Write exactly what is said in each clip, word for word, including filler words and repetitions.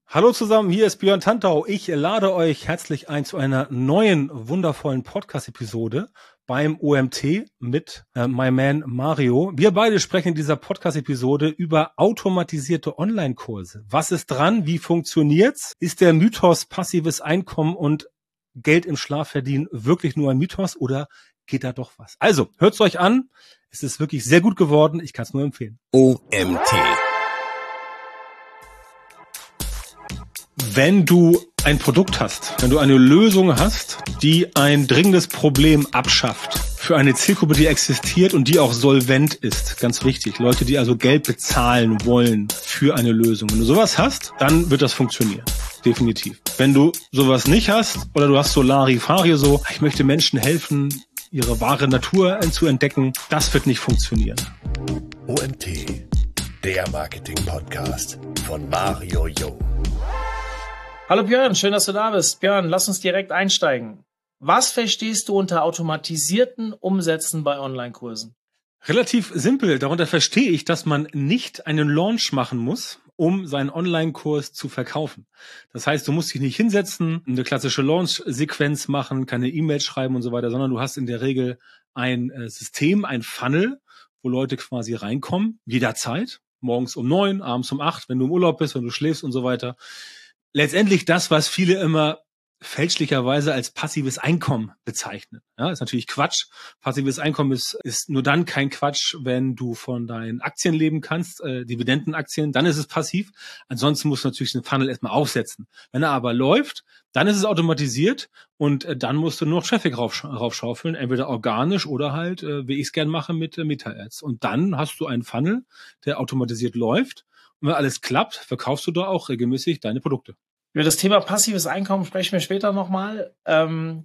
Hallo zusammen, hier ist Björn Tantau. Ich lade euch herzlich ein zu einer neuen, wundervollen Podcast-Episode beim O M T mit äh, my man Mario. Wir beide sprechen in dieser Podcast-Episode über automatisierte Online-Kurse. Was ist dran? Wie funktioniert's? Ist der Mythos passives Einkommen und Geld im Schlaf verdienen wirklich nur ein Mythos oder geht da doch was? Also, hört's euch an. Es ist wirklich sehr gut geworden. Ich kann es nur empfehlen. O M T. Wenn du ein Produkt hast, wenn du eine Lösung hast, die ein dringendes Problem abschafft für eine Zielgruppe, die existiert und die auch solvent ist, ganz wichtig, Leute, die also Geld bezahlen wollen für eine Lösung. Wenn du sowas hast, dann wird das funktionieren. Definitiv. Wenn du sowas nicht hast oder du hast so Larifari so, ich möchte Menschen helfen, ihre wahre Natur zu entdecken, das wird nicht funktionieren. O M T, der Marketing-Podcast von Mario Jung. Hallo Björn, schön, dass du da bist. Björn, lass uns direkt einsteigen. Was verstehst du unter automatisierten Umsätzen bei Online-Kursen? Relativ simpel. Darunter verstehe ich, dass man nicht einen Launch machen muss, um seinen Online-Kurs zu verkaufen. Das heißt, du musst dich nicht hinsetzen, eine klassische Launch-Sequenz machen, keine E-Mails schreiben und so weiter, sondern du hast in der Regel ein äh, System, ein Funnel, wo Leute quasi reinkommen, jederzeit, morgens um neun, abends um acht, wenn du im Urlaub bist, wenn du schläfst und so weiter. Letztendlich das, was viele immer fälschlicherweise als passives Einkommen bezeichnen. Ja, ist natürlich Quatsch. Passives Einkommen ist, ist nur dann kein Quatsch, wenn du von deinen Aktien leben kannst, äh, Dividendenaktien, dann ist es passiv. Ansonsten musst du natürlich den Funnel erstmal aufsetzen. Wenn er aber läuft, dann ist es automatisiert und äh, dann musst du nur noch Traffic rauf, raufschaufeln, entweder organisch oder halt, äh, wie ich es gern mache, mit äh, Meta-Ads. Und dann hast du einen Funnel, der automatisiert läuft. Und wenn alles klappt, verkaufst du da auch regelmäßig deine Produkte. Über das Thema passives Einkommen sprechen wir später nochmal. Ähm,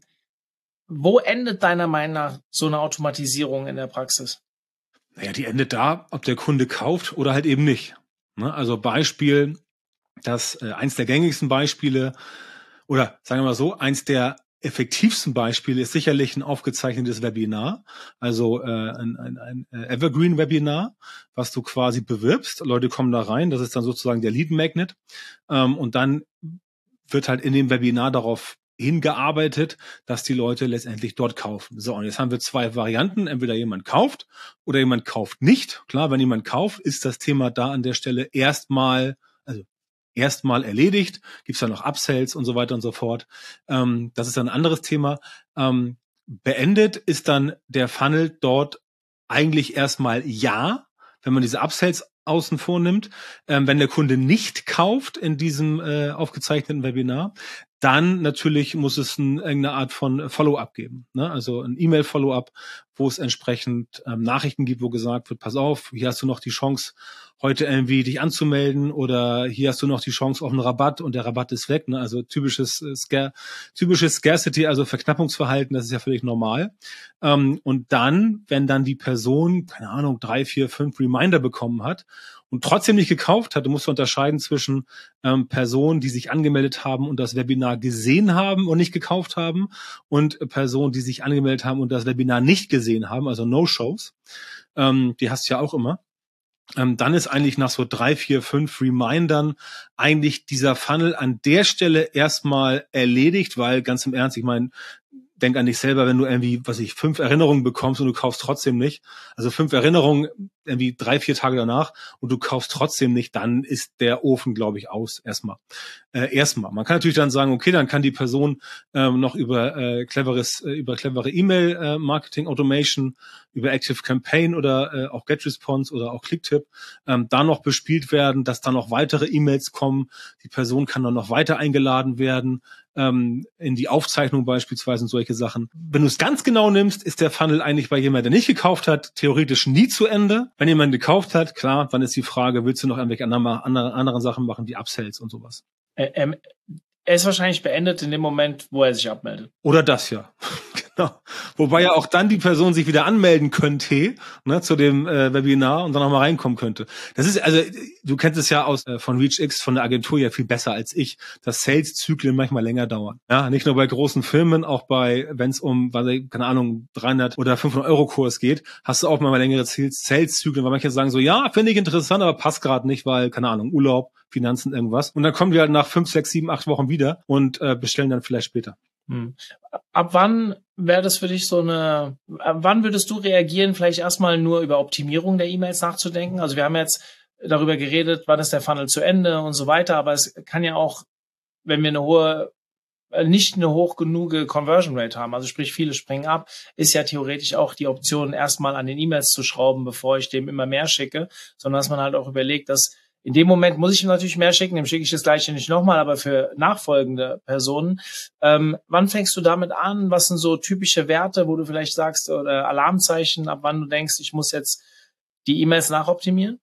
wo endet deiner Meinung nach so eine Automatisierung in der Praxis? Naja, die endet da, ob der Kunde kauft oder halt eben nicht. Ne? Also Beispiel, das äh, eins der gängigsten Beispiele oder sagen wir mal so, eins der effektivsten Beispiele ist sicherlich ein aufgezeichnetes Webinar, also äh, ein, ein, ein Evergreen-Webinar, was du quasi bewirbst. Leute kommen da rein, das ist dann sozusagen der Lead-Magnet ähm, und dann wird halt in dem Webinar darauf hingearbeitet, dass die Leute letztendlich dort kaufen. So, und jetzt haben wir zwei Varianten. Entweder jemand kauft oder jemand kauft nicht. Klar, wenn jemand kauft, ist das Thema da an der Stelle erstmal, also erstmal erledigt. Gibt's dann noch Upsells und so weiter und so fort. Ähm, das ist dann ein anderes Thema. Ähm, beendet ist dann der Funnel dort eigentlich erstmal ja, wenn man diese Upsells außen vor nimmt. Ähm, wenn der Kunde nicht kauft in diesem äh, aufgezeichneten Webinar, dann natürlich muss es ein, irgendeine Art von Follow-up geben. Ne? Also ein E-Mail-Follow-up, wo es entsprechend ähm, Nachrichten gibt, wo gesagt wird, pass auf, hier hast du noch die Chance, heute irgendwie dich anzumelden oder hier hast du noch die Chance auf einen Rabatt und der Rabatt ist weg. Ne? Also typisches äh, Scar- typisches Scarcity, also Verknappungsverhalten, das ist ja völlig normal. Ähm, und dann, wenn dann die Person, keine Ahnung, drei, vier, fünf Reminder bekommen hat und trotzdem nicht gekauft hat, du musst unterscheiden zwischen ähm, Personen, die sich angemeldet haben und das Webinar gesehen haben und nicht gekauft haben und Personen, die sich angemeldet haben und das Webinar nicht gesehen haben, also No-Shows. Ähm, die hast du ja auch immer. Ähm, dann ist eigentlich nach so drei, vier, fünf Remindern eigentlich dieser Funnel an der Stelle erstmal erledigt, weil ganz im Ernst, ich meine, denk an dich selber, wenn du irgendwie, was ich, fünf Erinnerungen bekommst und du kaufst trotzdem nicht. Also fünf Erinnerungen irgendwie drei, vier Tage danach und du kaufst trotzdem nicht, dann ist der Ofen, glaube ich, aus erstmal. Äh, erstmal. Man kann natürlich dann sagen, okay, dann kann die Person ähm, noch über äh, cleveres, äh, über clevere E-Mail-Marketing-Automation, über Active Campaign oder äh, auch GetResponse oder auch Clicktip ähm, da noch bespielt werden, dass dann noch weitere E-Mails kommen. Die Person kann dann noch weiter eingeladen werden ähm, in die Aufzeichnung beispielsweise und solche Sachen. Wenn du es ganz genau nimmst, ist der Funnel eigentlich bei jemandem, der nicht gekauft hat, theoretisch nie zu Ende. Wenn jemand gekauft hat, klar, dann ist die Frage, willst du noch irgendwelche anderen, anderen, anderen Sachen machen, wie Upsells und sowas? Er, er ist wahrscheinlich beendet in dem Moment, wo er sich abmeldet. Oder das, ja. Genau. Wobei ja auch dann die Person sich wieder anmelden könnte, ne, zu dem äh, Webinar und dann nochmal reinkommen könnte. Das ist, also du kennst es ja aus äh, von ReachX, von der Agentur ja viel besser als ich, dass Sales-Zyklen manchmal länger dauern. Ja, nicht nur bei großen Firmen, auch bei, wenn es um, was, keine Ahnung, dreihundert oder fünfhundert Euro Kurs geht, hast du auch mal längere Sales-Zyklen, weil manche sagen so, ja, finde ich interessant, aber passt gerade nicht, weil, keine Ahnung, Urlaub, Finanzen, irgendwas. Und dann kommen die halt nach fünf, sechs, sieben, acht Wochen wieder und äh, bestellen dann vielleicht später. Hm. Ab wann wäre das für dich so eine, ab wann würdest du reagieren, vielleicht erstmal nur über Optimierung der E-Mails nachzudenken? Also wir haben jetzt darüber geredet, wann ist der Funnel zu Ende und so weiter, aber es kann ja auch, wenn wir eine hohe, nicht eine hoch genug Conversion Rate haben, also sprich viele springen ab, ist ja theoretisch auch die Option, erstmal an den E-Mails zu schrauben, bevor ich dem immer mehr schicke, sondern dass man halt auch überlegt, dass in dem Moment muss ich ihm natürlich mehr schicken, dem schicke ich das Gleiche nicht nochmal, aber für nachfolgende Personen. Ähm, wann fängst du damit an? Was sind so typische Werte, wo du vielleicht sagst, oder Alarmzeichen, ab wann du denkst, ich muss jetzt die E-Mails nachoptimieren?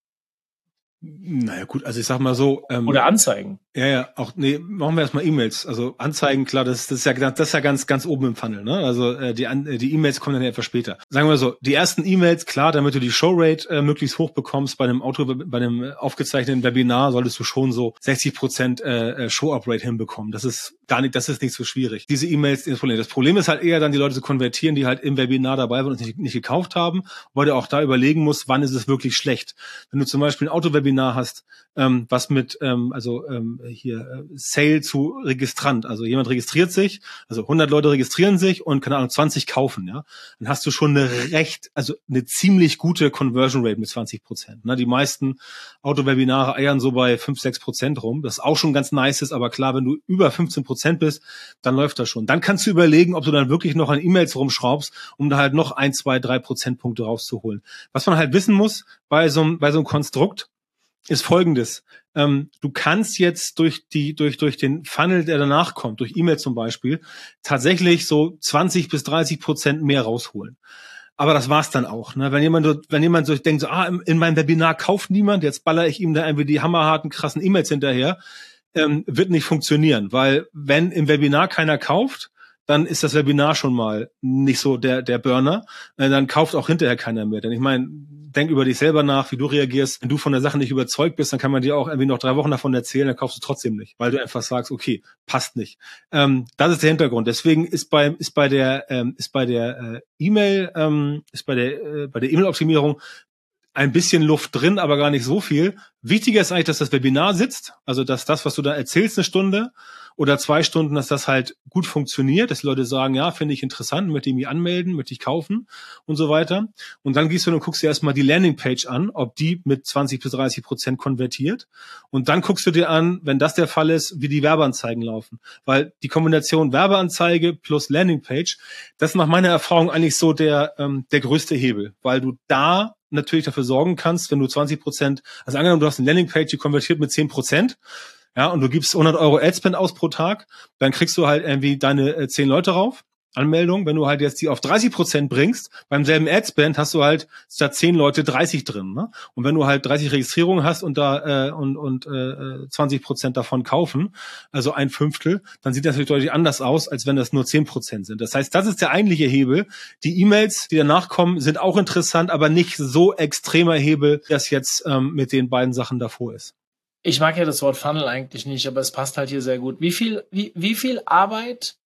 Naja gut, also ich sag mal so. Ähm, Oder Anzeigen. Ja, ja, auch, nee, machen wir erstmal E-Mails. Also Anzeigen, klar, das, das ist ja das ist ja ganz, ganz oben im Funnel, ne? Also äh, die die E-Mails kommen dann ja etwas später. Sagen wir so, die ersten E-Mails, klar, damit du die Showrate äh, möglichst hoch bekommst, bei einem Auto, bei einem aufgezeichneten Webinar solltest du schon so sechzig Prozent äh, Show-Up-Rate hinbekommen. Das ist gar nicht, das ist nicht so schwierig. Diese E-Mails, das Problem. Das Problem ist halt eher dann, die Leute zu konvertieren, die halt im Webinar dabei waren und nicht, nicht gekauft haben, weil du auch da überlegen musst, wann ist es wirklich schlecht. Wenn du zum Beispiel ein Autowebinar hast, ähm, was mit, ähm, also ähm, hier äh, Sale zu Registrant, also jemand registriert sich, also hundert Leute registrieren sich und keine Ahnung zwanzig kaufen, ja, dann hast du schon eine recht, also eine ziemlich gute Conversion Rate mit zwanzig Prozent. Ne? Die meisten Autowebinare eiern so bei fünf, sechs Prozent rum, das auch schon ganz nice ist, aber klar, wenn du über fünfzehn Prozent bist, dann läuft das schon. Dann kannst du überlegen, ob du dann wirklich noch an E-Mails rumschraubst, um da halt noch ein, zwei, drei Prozentpunkte rauszuholen. Was man halt wissen muss bei so einem, bei so einem Konstrukt, ist Folgendes. Ähm, du kannst jetzt durch die, durch, durch den Funnel, der danach kommt, durch E-Mail zum Beispiel, tatsächlich so zwanzig bis dreißig Prozent mehr rausholen. Aber das war's dann auch, ne? Wenn jemand, wenn jemand so denkt, so, ah, in meinem Webinar kauft niemand, jetzt baller ich ihm da irgendwie die hammerharten, krassen E-Mails hinterher, ähm, wird nicht funktionieren, weil wenn im Webinar keiner kauft, dann ist das Webinar schon mal nicht so der der Burner. Dann kauft auch hinterher keiner mehr. Denn ich meine, denk über dich selber nach, wie du reagierst. Wenn du von der Sache nicht überzeugt bist, dann kann man dir auch irgendwie noch drei Wochen davon erzählen, dann kaufst du trotzdem nicht, weil du einfach sagst, okay, passt nicht. Ähm, das ist der Hintergrund. Deswegen ist bei ist bei der ähm, ist bei der äh, E-Mail ähm, ist bei der äh, bei der E-Mail-Optimierung ein bisschen Luft drin, aber gar nicht so viel. Wichtiger ist eigentlich, dass das Webinar sitzt, also dass das, was du da erzählst, eine Stunde oder zwei Stunden, dass das halt gut funktioniert, dass die Leute sagen, ja, finde ich interessant, möchte ich mich anmelden, möchte ich kaufen und so weiter. Und dann gehst du und guckst dir erstmal die Landingpage an, ob die mit zwanzig bis dreißig Prozent konvertiert. Und dann guckst du dir an, wenn das der Fall ist, wie die Werbeanzeigen laufen. Weil die Kombination Werbeanzeige plus Landingpage, das ist nach meiner Erfahrung eigentlich so der, ähm, der größte Hebel, weil du da natürlich dafür sorgen kannst, wenn du zwanzig Prozent, also angenommen, du hast eine Landingpage, die konvertiert mit zehn Prozent, ja, und du gibst hundert Euro Adspend aus pro Tag, dann kriegst du halt irgendwie deine äh, zehn Leute rauf, Anmeldung. Wenn du halt jetzt die auf dreißig Prozent bringst, beim selben Adspend hast du halt statt zehn Leute dreißig drin, ne? Und wenn du halt dreißig Registrierungen hast und da äh, und und äh, zwanzig Prozent davon kaufen, also ein Fünftel, dann sieht das natürlich deutlich anders aus, als wenn das nur zehn Prozent sind. Das heißt, das ist der eigentliche Hebel. Die E-Mails, die danach kommen, sind auch interessant, aber nicht so extremer Hebel, das jetzt ähm, mit den beiden Sachen davor ist. Ich mag ja das Wort Funnel eigentlich nicht, aber es passt halt hier sehr gut. Wie viel, wie, wie viel Arbeit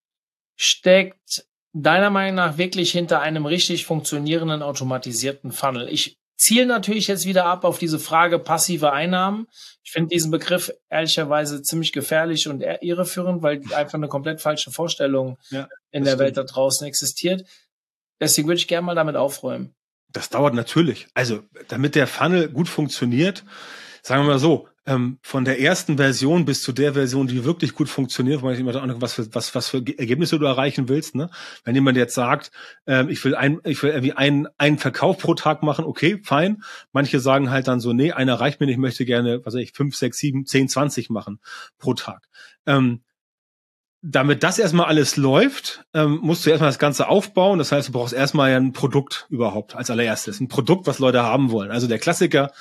steckt deiner Meinung nach wirklich hinter einem richtig funktionierenden, automatisierten Funnel? Ich ziele natürlich jetzt wieder ab auf diese Frage passive Einnahmen. Ich finde diesen Begriff ehrlicherweise ziemlich gefährlich und irreführend, weil einfach eine komplett falsche Vorstellung ja, in der stimmt. Welt da draußen existiert. Deswegen würde ich gerne mal damit aufräumen. Das dauert natürlich. Also, damit der Funnel gut funktioniert, sagen wir mal so, ähm, von der ersten Version bis zu der Version, die wirklich gut funktioniert, weil ich immer auch was für, was, was für Ergebnisse du erreichen willst, ne? Wenn jemand jetzt sagt, ähm, ich will ein, ich will irgendwie einen, einen Verkauf pro Tag machen, okay, fein. Manche sagen halt dann so, nee, einer reicht mir nicht, ich möchte gerne, was weiß ich, fünf, sechs, sieben, zehn, zwanzig machen pro Tag. Ähm, Damit das erstmal alles läuft, ähm, musst du erstmal das Ganze aufbauen. Das heißt, du brauchst erstmal ja ein Produkt überhaupt als allererstes. Ein Produkt, was Leute haben wollen. Also der Klassiker,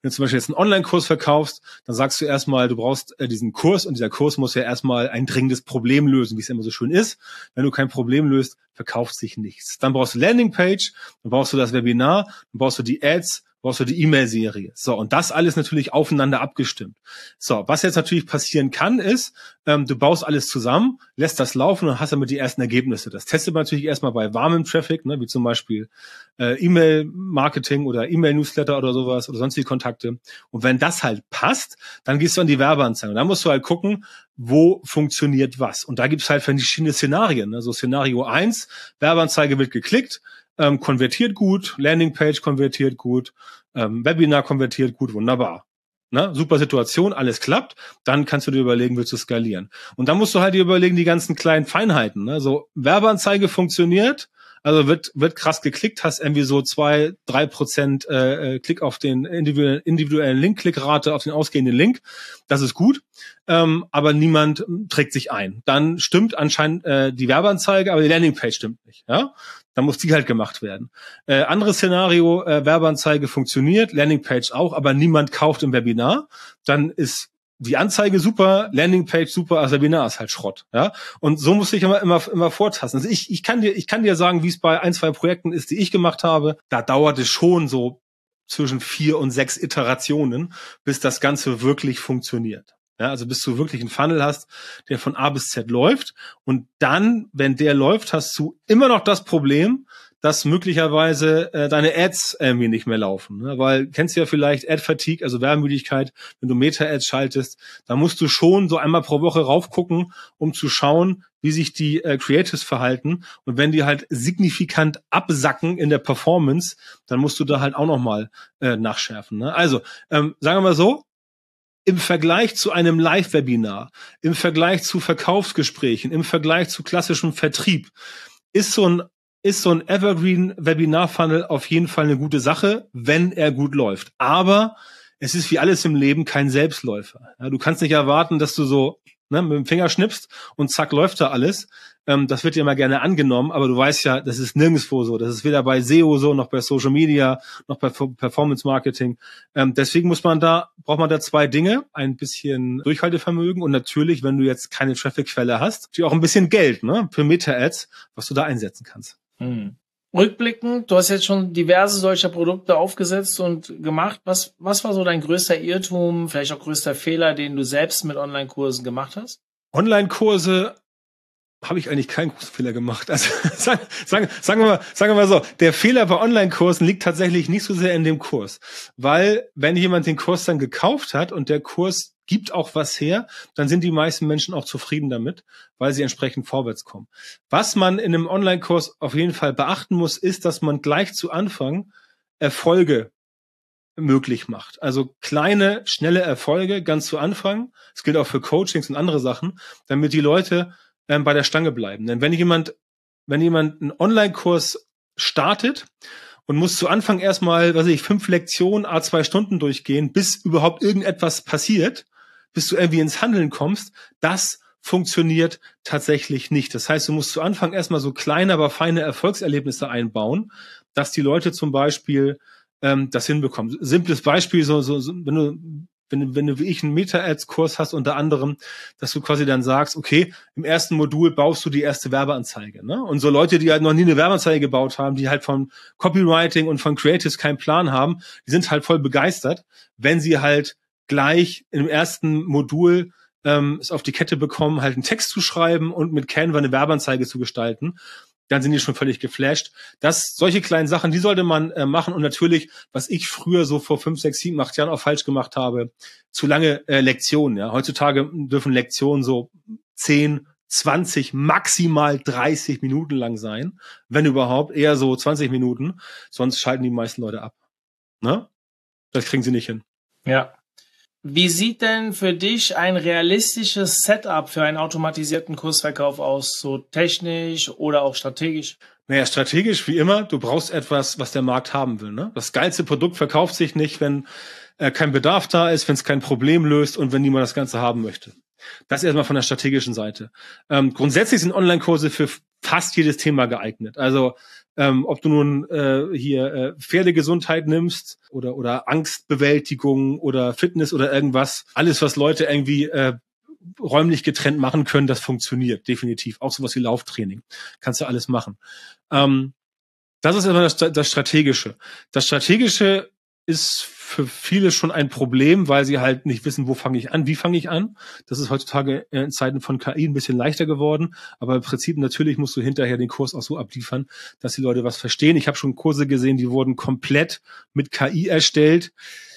Wenn du zum Beispiel jetzt einen Online-Kurs verkaufst, dann sagst du erstmal, du brauchst äh, diesen Kurs und dieser Kurs muss ja erstmal ein dringendes Problem lösen, wie es immer so schön ist. Wenn du kein Problem löst, verkauft sich nichts. Dann brauchst du Landingpage, dann brauchst du das Webinar, dann brauchst du die Ads, brauchst du die E-Mail-Serie. So, und das alles natürlich aufeinander abgestimmt. So, was jetzt natürlich passieren kann, ist, ähm, du baust alles zusammen, lässt das laufen und hast damit die ersten Ergebnisse. Das testet man natürlich erstmal bei warmem Traffic, ne, wie zum Beispiel äh, E-Mail-Marketing oder E-Mail-Newsletter oder sowas oder sonstige Kontakte. Und wenn das halt passt, dann gehst du an die Werbeanzeige. Und dann musst du halt gucken, wo funktioniert was. Und da gibt's halt verschiedene Szenarien. Also Szenario eins, Werbeanzeige wird geklickt, Ähm, konvertiert gut, Landingpage konvertiert gut, ähm, Webinar konvertiert gut, wunderbar. Ne? Super Situation, alles klappt, dann kannst du dir überlegen, willst du skalieren. Und dann musst du halt dir überlegen, die ganzen kleinen Feinheiten. Ne? So, Werbeanzeige funktioniert, also wird wird krass geklickt, hast irgendwie so zwei, drei Prozent äh, Klick auf den individuellen, individuellen Link-Klickrate auf den ausgehenden Link. Das ist gut, ähm, aber niemand trägt sich ein. Dann stimmt anscheinend äh, die Werbeanzeige, aber die Landingpage stimmt nicht. Ja, dann muss die halt gemacht werden. Äh, anderes Szenario: äh, Werbeanzeige funktioniert, Landingpage auch, aber niemand kauft im Webinar. Dann ist die Anzeige super, Landingpage super, also Webinar ist halt Schrott, ja. Und so muss ich immer, immer, immer vortasten. Also ich, ich kann dir, ich kann dir sagen, wie es bei ein, zwei Projekten ist, die ich gemacht habe. Da dauert es schon so zwischen vier und sechs Iterationen, bis das Ganze wirklich funktioniert. Ja, also bis du wirklich einen Funnel hast, der von A bis Z läuft. Und dann, wenn der läuft, hast du immer noch das Problem, dass möglicherweise äh, deine Ads irgendwie nicht mehr laufen. Ne? Weil, kennst du ja vielleicht Ad-Fatigue, also Werbemüdigkeit, wenn du Meta-Ads schaltest, da musst du schon so einmal pro Woche raufgucken, um zu schauen, wie sich die äh, Creatives verhalten. Und wenn die halt signifikant absacken in der Performance, dann musst du da halt auch nochmal äh, nachschärfen. Ne? Also, ähm, sagen wir mal so, im Vergleich zu einem Live-Webinar, im Vergleich zu Verkaufsgesprächen, im Vergleich zu klassischem Vertrieb, ist so ein ist so ein Evergreen-Webinar-Funnel auf jeden Fall eine gute Sache, wenn er gut läuft. Aber es ist wie alles im Leben kein Selbstläufer. Ja, du kannst nicht erwarten, dass du so ne, mit dem Finger schnippst und zack, läuft da alles. Ähm, das wird dir immer gerne angenommen, aber du weißt ja, das ist nirgendwo so. Das ist weder bei S E O so, noch bei Social Media, noch bei Performance-Marketing. Ähm, deswegen muss man da, braucht man da zwei Dinge. Ein bisschen Durchhaltevermögen und natürlich, wenn du jetzt keine Traffic-Quelle hast, natürlich auch ein bisschen Geld, ne, für Meta-Ads, was du da einsetzen kannst. Hm. Rückblickend, du hast jetzt schon diverse solcher Produkte aufgesetzt und gemacht. Was, was war so dein größter Irrtum, vielleicht auch größter Fehler, den du selbst mit Online-Kursen gemacht hast? Online-Kurse habe ich eigentlich keinen großen Fehler gemacht. Also sagen, sagen, sagen, wir mal, sagen wir mal so, der Fehler bei Online-Kursen liegt tatsächlich nicht so sehr in dem Kurs. Weil wenn jemand den Kurs dann gekauft hat und der Kurs gibt auch was her, dann sind die meisten Menschen auch zufrieden damit, weil sie entsprechend vorwärts kommen. Was man in einem Online-Kurs auf jeden Fall beachten muss, ist, dass man gleich zu Anfang Erfolge möglich macht. Also kleine, schnelle Erfolge ganz zu Anfang. Das gilt auch für Coachings und andere Sachen, damit die Leute ähm, bei der Stange bleiben. Denn wenn jemand, wenn jemand einen Online-Kurs startet und muss zu Anfang erstmal, was weiß ich, fünf Lektionen, a zwei Stunden durchgehen, bis überhaupt irgendetwas passiert, bis du irgendwie ins Handeln kommst, das funktioniert tatsächlich nicht. Das heißt, du musst zu Anfang erstmal so kleine, aber feine Erfolgserlebnisse einbauen, dass die Leute zum Beispiel ähm, das hinbekommen. Simples Beispiel, so, so, so wenn du wenn du, wenn du wie ich einen Meta-Ads-Kurs hast, unter anderem, dass du quasi dann sagst, okay, im ersten Modul baust du die erste Werbeanzeige. Ne? Und so Leute, die halt noch nie eine Werbeanzeige gebaut haben, die halt von Copywriting und von Creatives keinen Plan haben, die sind halt voll begeistert, wenn sie halt gleich im ersten Modul ähm, es auf die Kette bekommen, halt einen Text zu schreiben und mit Canva eine Werbeanzeige zu gestalten. Dann sind die schon völlig geflasht. Das, solche kleinen Sachen, die sollte man äh, machen. Und natürlich, was ich früher so vor fünf, sechs, sieben, acht Jahren auch falsch gemacht habe, zu lange äh, Lektionen. Ja, heutzutage dürfen Lektionen so zehn, zwanzig, maximal dreißig Minuten lang sein, wenn überhaupt, eher so zwanzig Minuten. Sonst schalten die meisten Leute ab. Ne? Das kriegen sie nicht hin. Ja. Wie sieht denn für dich ein realistisches Setup für einen automatisierten Kursverkauf aus? So technisch oder auch strategisch? Naja, strategisch wie immer. Du brauchst etwas, was der Markt haben will. Ne? Das geilste Produkt verkauft sich nicht, wenn äh, kein Bedarf da ist, wenn es kein Problem löst und wenn niemand das Ganze haben möchte. Das erstmal von der strategischen Seite. Ähm, grundsätzlich sind Online-Kurse für fast jedes Thema geeignet. Also ähm, ob du nun äh, hier äh, Pferdegesundheit nimmst oder oder Angstbewältigung oder Fitness oder irgendwas, alles, was Leute irgendwie äh, räumlich getrennt machen können, das funktioniert definitiv. Auch sowas wie Lauftraining kannst du alles machen. Ähm, das ist immer das, das Strategische. Das Strategische ist für viele schon ein Problem, weil sie halt nicht wissen, wo fange ich an, wie fange ich an. Das ist heutzutage in Zeiten von K I ein bisschen leichter geworden, aber im Prinzip natürlich musst du hinterher den Kurs auch so abliefern, dass die Leute was verstehen. Ich habe schon Kurse gesehen, die wurden komplett mit K I erstellt.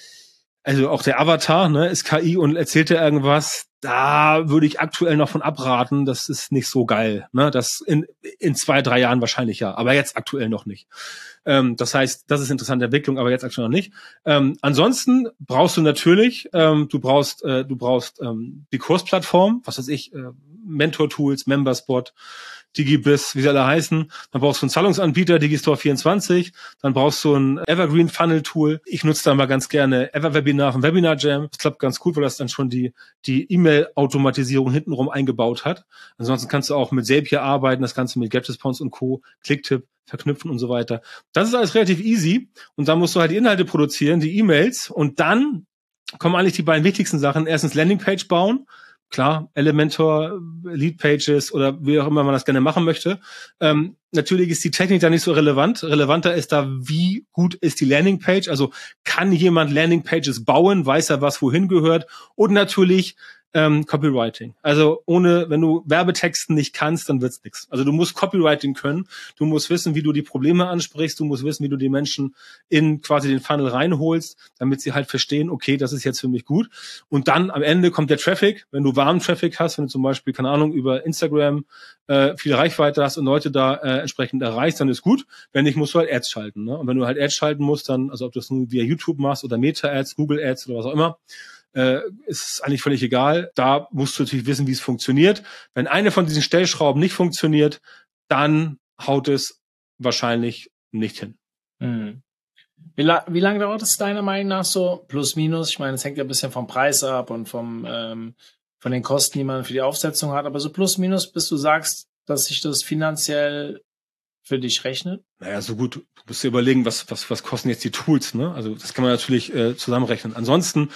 Also auch der Avatar, ne, ist K I und erzählt dir irgendwas. Da würde ich aktuell noch von abraten. Das ist nicht so geil. Ne, das in in zwei, drei Jahren wahrscheinlich ja, aber jetzt aktuell noch nicht. Ähm, das heißt, das ist interessante Entwicklung, aber jetzt aktuell noch nicht. Ähm, ansonsten brauchst du natürlich, ähm, du brauchst, äh, du brauchst ähm, die Kursplattform, was weiß ich, äh, Mentor-Tools, Memberspot, DigiBiz, wie sie alle heißen. Dann brauchst du einen Zahlungsanbieter, Digistore vierundzwanzig. Dann brauchst du ein Evergreen Funnel Tool. Ich nutze da mal ganz gerne Everwebinar von Webinar Jam. Das klappt ganz gut, weil das dann schon die die E-Mail-Automatisierung hintenrum eingebaut hat. Ansonsten kannst du auch mit Zapier arbeiten, das Ganze mit GetResponse und Co., Clicktip verknüpfen und so weiter. Das ist alles relativ easy. Und dann musst du halt die Inhalte produzieren, die E-Mails. Und dann kommen eigentlich die beiden wichtigsten Sachen. Erstens Landingpage bauen. Klar, Elementor, Leadpages oder wie auch immer man das gerne machen möchte. Ähm, natürlich ist die Technik da nicht so relevant. Relevanter ist da, wie gut ist die Landingpage. Also kann jemand Landingpages bauen, weiß er, was wohin gehört. Und natürlich ähm, Copywriting. Also ohne, wenn du Werbetexten nicht kannst, dann wird's nichts. Also du musst Copywriting können. Du musst wissen, wie du die Probleme ansprichst. Du musst wissen, wie du die Menschen in quasi den Funnel reinholst, damit sie halt verstehen, okay, das ist jetzt für mich gut. Und dann am Ende kommt der Traffic. Wenn du warmen Traffic hast, wenn du zum Beispiel, keine Ahnung, über Instagram äh, viel Reichweite hast und Leute da äh, entsprechend erreichst, dann ist gut. Wenn nicht, musst du halt Ads schalten. Ne? Und wenn du halt Ads schalten musst, dann, also ob du das nur via YouTube machst oder Meta-Ads, Google-Ads oder was auch immer, Äh, ist eigentlich völlig egal. Da musst du natürlich wissen, wie es funktioniert. Wenn eine von diesen Stellschrauben nicht funktioniert, dann haut es wahrscheinlich nicht hin. Mhm. Wie, la- wie lange dauert es deiner Meinung nach so? Plus, minus? Ich meine, es hängt ja ein bisschen vom Preis ab und vom ähm, von den Kosten, die man für die Aufsetzung hat. Aber so plus, minus, bis du sagst, dass sich das finanziell für dich rechnet? Naja, so gut. Du musst dir überlegen, was, was, was kosten jetzt die Tools, ne? Also das kann man natürlich äh, zusammenrechnen. Ansonsten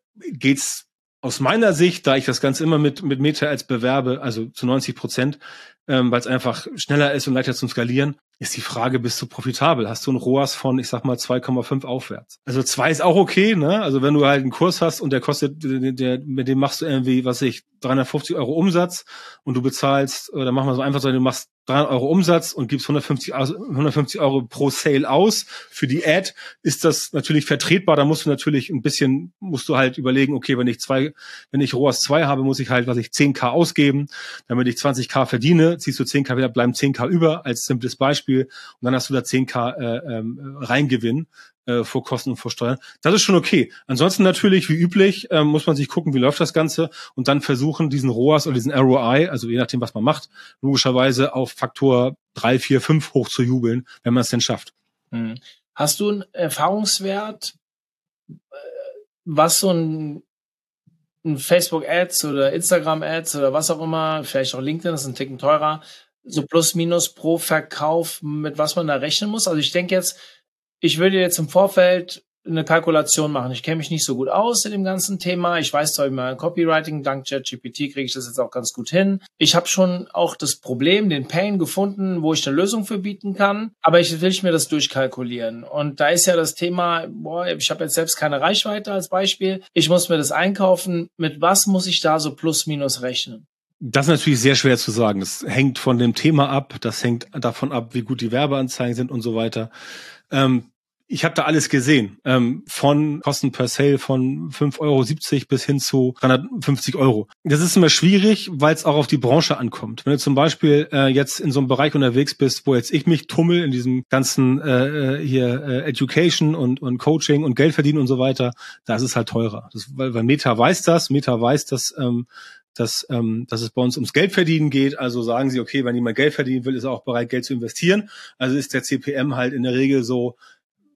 geht's aus meiner Sicht, da ich das Ganze immer mit mit Meta-Ads bewerbe, also zu neunzig Prozent, ähm, weil es einfach schneller ist und leichter zum Skalieren, ist die Frage, bist du profitabel? Hast du ein R O A S von, ich sag mal, zwei Komma fünf aufwärts? Also zwei ist auch okay, ne? Also wenn du halt einen Kurs hast und der kostet, der, der mit dem machst du irgendwie, was weiß ich, dreihundertfünfzig Euro Umsatz und du bezahlst, oder machen wir so einfach, so, du machst dreihundert Euro Umsatz und gibst hundertfünfzig Euro pro Sale aus für die Ad, ist das natürlich vertretbar. Da musst du natürlich ein bisschen, musst du halt überlegen, okay, wenn ich zwei, wenn ich R O A S zwei habe, muss ich halt, was ich, zehn K ausgeben, damit ich zwanzig K verdiene, ziehst du zehn K wieder, bleiben zehn K über, als simples Beispiel, und dann hast du da zehn K äh, ähm, Reingewinn äh, vor Kosten und vor Steuern. Das ist schon okay. Ansonsten natürlich, wie üblich, äh, muss man sich gucken, wie läuft das Ganze und dann versuchen, diesen R O A S oder diesen R O I, also je nachdem, was man macht, logischerweise auf Faktor drei, vier, fünf hoch zu jubeln, wenn man es denn schafft. Hm. Hast du einen Erfahrungswert, was so ein, ein Facebook-Ads oder Instagram-Ads oder was auch immer, vielleicht auch LinkedIn, das ist ein Ticken teurer, so plus minus pro Verkauf, mit was man da rechnen muss? Also ich denke jetzt, ich würde jetzt im Vorfeld eine Kalkulation machen. Ich kenne mich nicht so gut aus in dem ganzen Thema. Ich weiß zwar immer Copywriting, dank ChatGPT kriege ich das jetzt auch ganz gut hin. Ich habe schon auch das Problem, den Pain gefunden, wo ich eine Lösung für bieten kann, aber ich will mir das durchkalkulieren. Und da ist ja das Thema, boah, ich habe jetzt selbst keine Reichweite als Beispiel. Ich muss mir das einkaufen. Mit was muss ich da so plus minus rechnen? Das ist natürlich sehr schwer zu sagen. Das hängt von dem Thema ab, das hängt davon ab, wie gut die Werbeanzeigen sind und so weiter. Ähm, ich habe da alles gesehen, ähm, von Kosten per Sale von fünf Euro siebzig bis hin zu dreihundertfünfzig Euro. Das ist immer schwierig, weil es auch auf die Branche ankommt. Wenn du zum Beispiel äh, jetzt in so einem Bereich unterwegs bist, wo jetzt ich mich tummel in diesem ganzen äh, hier äh, Education und, und Coaching und Geld verdienen und so weiter, da ist es halt teurer. Das, weil, weil Meta weiß das, Meta weiß, dass ähm, dass, ähm, dass es bei uns ums Geldverdienen geht. Also sagen sie, okay, wenn jemand Geld verdienen will, ist er auch bereit, Geld zu investieren. Also ist der C P M halt in der Regel so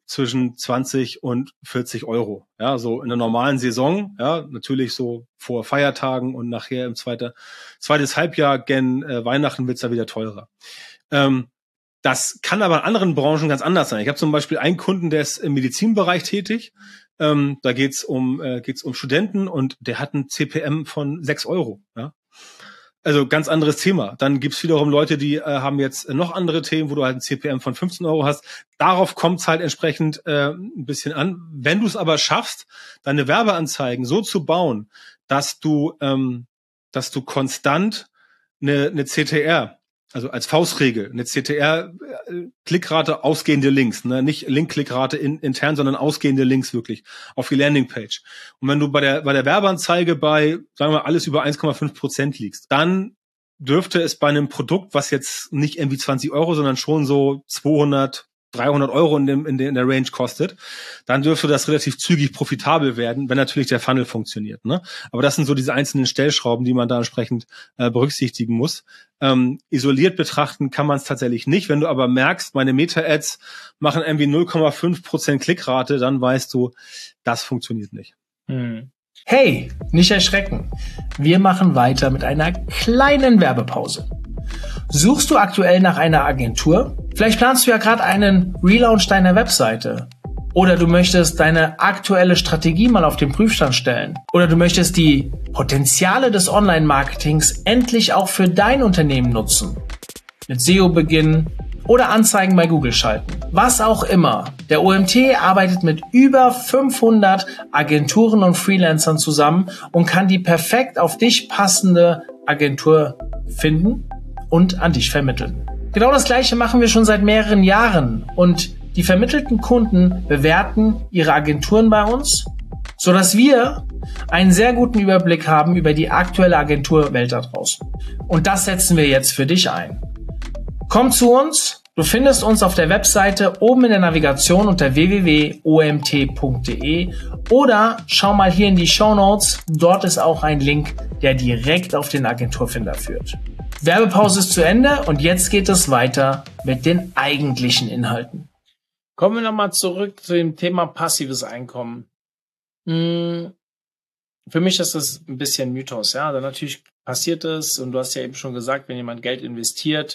zwischen zwanzig und vierzig Euro. Ja, so in der normalen Saison, ja, natürlich so vor Feiertagen und nachher im zweiten, zweites Halbjahr gen äh, Weihnachten wird's da wieder teurer. Ähm, das kann aber in anderen Branchen ganz anders sein. Ich habe zum Beispiel einen Kunden, der ist im Medizinbereich tätig. Ähm, da geht's um äh, geht's um Studenten und der hat ein C P M von sechs Euro. Ja? Also ganz anderes Thema. Dann gibt's wiederum Leute, die äh, haben jetzt noch andere Themen, wo du halt ein C P M von fünfzehn Euro hast. Darauf kommt's halt entsprechend äh, ein bisschen an. Wenn du es aber schaffst, deine Werbeanzeigen so zu bauen, dass du ähm, dass du konstant eine, eine C T R, also als Faustregel, eine C T R-Klickrate ausgehende Links, ne? Nicht Link-Klickrate in, intern, sondern ausgehende Links wirklich auf die Landingpage. Und wenn du bei der bei der Werbeanzeige bei, sagen wir, alles über eins Komma fünf Prozent liegst, dann dürfte es bei einem Produkt, was jetzt nicht irgendwie zwanzig Euro, sondern schon so zweihundert, dreihundert Euro in, dem, in, der, in der Range kostet, dann dürfte das relativ zügig profitabel werden, wenn natürlich der Funnel funktioniert. Ne? Aber das sind so diese einzelnen Stellschrauben, die man da entsprechend äh, berücksichtigen muss. Ähm, isoliert betrachten kann man es tatsächlich nicht. Wenn du aber merkst, meine Meta-Ads machen irgendwie null Komma fünf Prozent Klickrate, dann weißt du, das funktioniert nicht. Hm. Hey, nicht erschrecken. Wir machen weiter mit einer kleinen Werbepause. Suchst du aktuell nach einer Agentur? Vielleicht planst du ja gerade einen Relaunch deiner Webseite. Oder du möchtest deine aktuelle Strategie mal auf den Prüfstand stellen. Oder du möchtest die Potenziale des Online-Marketings endlich auch für dein Unternehmen nutzen. Mit S E O beginnen oder Anzeigen bei Google schalten. Was auch immer. Der O M T arbeitet mit über fünfhundert Agenturen und Freelancern zusammen und kann die perfekt auf dich passende Agentur finden und an dich vermitteln. Genau das Gleiche machen wir schon seit mehreren Jahren und die vermittelten Kunden bewerten ihre Agenturen bei uns, sodass wir einen sehr guten Überblick haben über die aktuelle Agenturwelt da draußen. Und das setzen wir jetzt für dich ein. Komm zu uns, du findest uns auf der Webseite oben in der Navigation unter w w w punkt o m t punkt d e oder schau mal hier in die Shownotes, dort ist auch ein Link, der direkt auf den Agenturfinder führt. Werbepause ist zu Ende und jetzt geht es weiter mit den eigentlichen Inhalten. Kommen wir nochmal zurück zu dem Thema passives Einkommen. Hm, für mich ist das ein bisschen Mythos, ja. Also natürlich passiert es und du hast ja eben schon gesagt, wenn jemand Geld investiert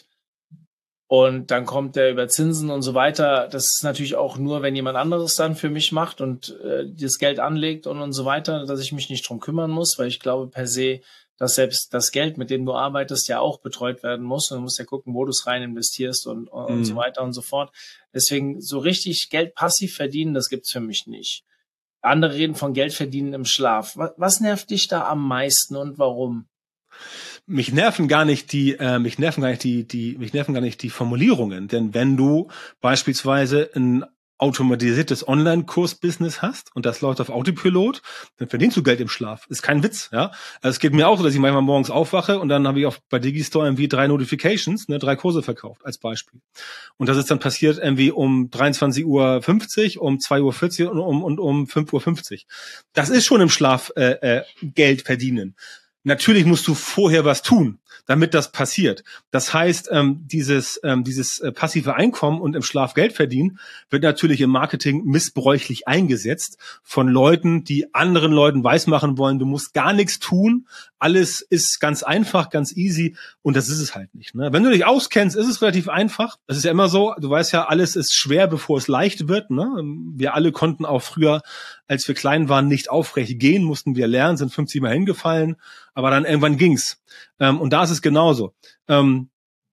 und dann kommt der über Zinsen und so weiter, das ist natürlich auch nur, wenn jemand anderes dann für mich macht und äh, das Geld anlegt und, und so weiter, dass ich mich nicht drum kümmern muss, weil ich glaube per se, dass selbst das Geld, mit dem du arbeitest, ja auch betreut werden muss. Und du musst ja gucken, wo du es rein investierst und, und mhm. so weiter und so fort. Deswegen so richtig Geld passiv verdienen, das gibt's für mich nicht. Andere reden von Geld verdienen im Schlaf. Was, was nervt dich da am meisten und warum? Mich nerven gar nicht die, äh, mich nerven gar nicht die, die, mich nerven gar nicht die Formulierungen. Denn wenn du beispielsweise ein automatisiertes Online-Kurs-Business hast und das läuft auf Autopilot, dann verdienst du Geld im Schlaf. Ist kein Witz, ja. Also es geht mir auch so, dass ich manchmal morgens aufwache und dann habe ich auf, bei Digistore irgendwie drei Notifications, ne, drei Kurse verkauft, als Beispiel. Und das ist dann passiert irgendwie um dreiundzwanzig Uhr fünfzig, um zwei Uhr vierzig und um, und um fünf Uhr fünfzig. Das ist schon im Schlaf äh, äh, Geld verdienen. Natürlich musst du vorher was tun, damit das passiert. Das heißt, ähm, dieses ähm, dieses äh, passive Einkommen und im Schlaf Geld verdienen wird natürlich im Marketing missbräuchlich eingesetzt von Leuten, die anderen Leuten weismachen wollen, du musst gar nichts tun, alles ist ganz einfach, ganz easy und das ist es halt nicht. Ne? Wenn du dich auskennst, ist es relativ einfach. Das ist ja immer so, du weißt ja, alles ist schwer, bevor es leicht wird. Ne? Wir alle konnten auch früher, als wir klein waren, nicht aufrecht gehen, mussten wir lernen, sind fünfzig Mal hingefallen, aber dann irgendwann ging's. Ähm, und da ist es genauso. Ähm,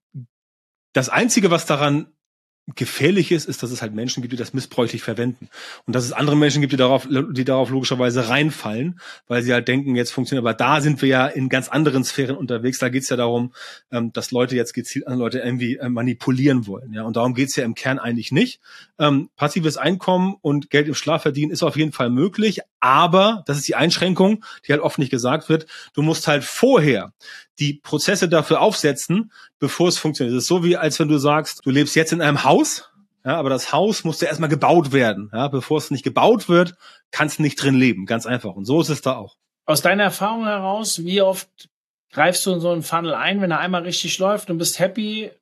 das Einzige, was daran gefährlich ist, ist, dass es halt Menschen gibt, die das missbräuchlich verwenden. Und dass es andere Menschen gibt, die darauf, die darauf logischerweise reinfallen, weil sie halt denken, jetzt funktioniert. Aber da sind wir ja in ganz anderen Sphären unterwegs. Da geht's ja darum, dass Leute jetzt gezielt andere Leute irgendwie manipulieren wollen. Ja, und darum geht's ja im Kern eigentlich nicht. Ähm, passives Einkommen und Geld im Schlaf verdienen ist auf jeden Fall möglich. Aber, das ist die Einschränkung, die halt oft nicht gesagt wird, du musst halt vorher die Prozesse dafür aufsetzen, bevor es funktioniert. Es ist so, wie als wenn du sagst, du lebst jetzt in einem Haus, ja, aber das Haus musste erstmal gebaut werden. Ja, bevor es nicht gebaut wird, kannst du nicht drin leben. Ganz einfach. Und so ist es da auch. Aus deiner Erfahrung heraus, wie oft greifst du in so einen Funnel ein, wenn er einmal richtig läuft und bist happy,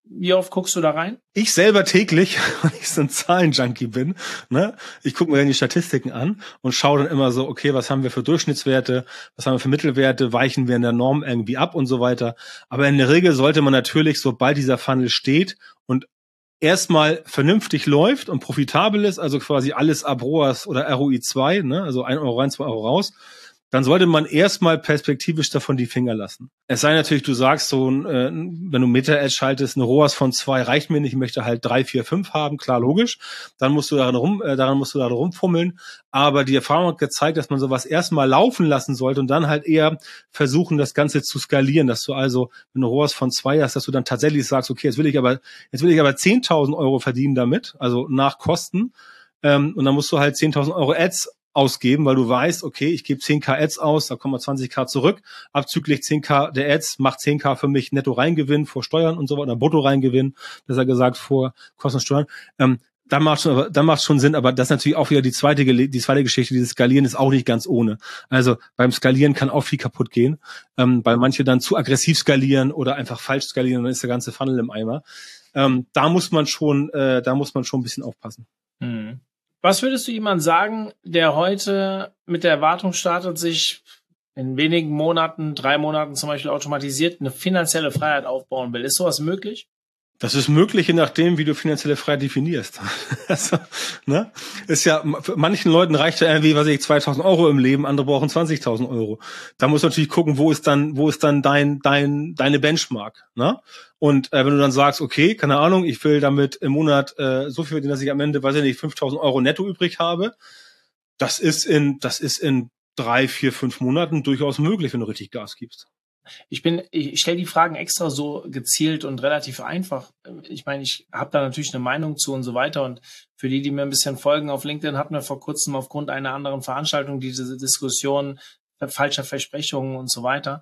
Wie oft guckst du da rein? Ich selber täglich, weil ich so ein Zahlenjunkie bin. Ne? Ich gucke mir dann die Statistiken an und schaue dann immer so, okay, was haben wir für Durchschnittswerte, was haben wir für Mittelwerte, weichen wir in der Norm irgendwie ab und so weiter. Aber in der Regel sollte man natürlich, sobald dieser Funnel steht und erstmal vernünftig läuft und profitabel ist, also quasi alles ab R O A S oder R O I zwei, ne? Also ein Euro rein, zwei Euro raus, dann sollte man erstmal perspektivisch davon die Finger lassen. Es sei natürlich, du sagst so, äh, wenn du Meta-Ads schaltest, eine R O A S von zwei reicht mir nicht, ich möchte halt drei, vier, fünf haben, klar, logisch. Dann musst du daran rum, äh, daran musst du da rumfummeln. Aber die Erfahrung hat gezeigt, dass man sowas erstmal laufen lassen sollte und dann halt eher versuchen, das Ganze zu skalieren, dass du also, wenn du eine R O A S von zwei hast, dass du dann tatsächlich sagst, okay, jetzt will ich aber, jetzt will ich aber zehntausend Euro verdienen damit, also nach Kosten. Ähm, und dann musst du halt zehntausend Euro Ads ausgeben, weil du weißt, okay, ich gebe zehn K Ads aus, da kommen wir zwanzig K zurück, abzüglich zehn K der Ads macht zehn K für mich netto Reingewinn vor Steuern und so weiter, brutto Reingewinn, besser gesagt vor Kosten und Steuern. Ähm, dann macht schon, dann macht schon Sinn, aber das ist natürlich auch wieder die zweite, die zweite Geschichte, dieses Skalieren ist auch nicht ganz ohne. Also beim Skalieren kann auch viel kaputt gehen, ähm, weil manche dann zu aggressiv skalieren oder einfach falsch skalieren und dann ist der ganze Funnel im Eimer. Ähm, da muss man schon, äh, da muss man schon ein bisschen aufpassen. Hm. Was würdest du jemand sagen, der heute mit der Erwartung startet, sich in wenigen Monaten, drei Monaten zum Beispiel automatisiert eine finanzielle Freiheit aufbauen will? Ist sowas möglich? Das ist möglich, je nachdem, wie du finanzielle Freiheit definierst. Also, ne? Ist ja, für manchen Leuten reicht ja irgendwie, was weiß ich, zweitausend Euro im Leben, andere brauchen zwanzigtausend Euro. Da musst du natürlich gucken, wo ist dann, wo ist dann dein, dein, deine Benchmark, ne? Und äh, wenn du dann sagst, okay, keine Ahnung, ich will damit im Monat äh, so viel verdienen, dass ich am Ende, weiß ich nicht, fünftausend Euro netto übrig habe, das ist in, das ist in drei, vier, fünf Monaten durchaus möglich, wenn du richtig Gas gibst. Ich bin, ich stelle die Fragen extra so gezielt und relativ einfach. Ich meine, ich habe da natürlich eine Meinung zu und so weiter. Und für die, die mir ein bisschen folgen auf LinkedIn, hatten wir vor kurzem aufgrund einer anderen Veranstaltung diese Diskussion falscher Versprechungen und so weiter.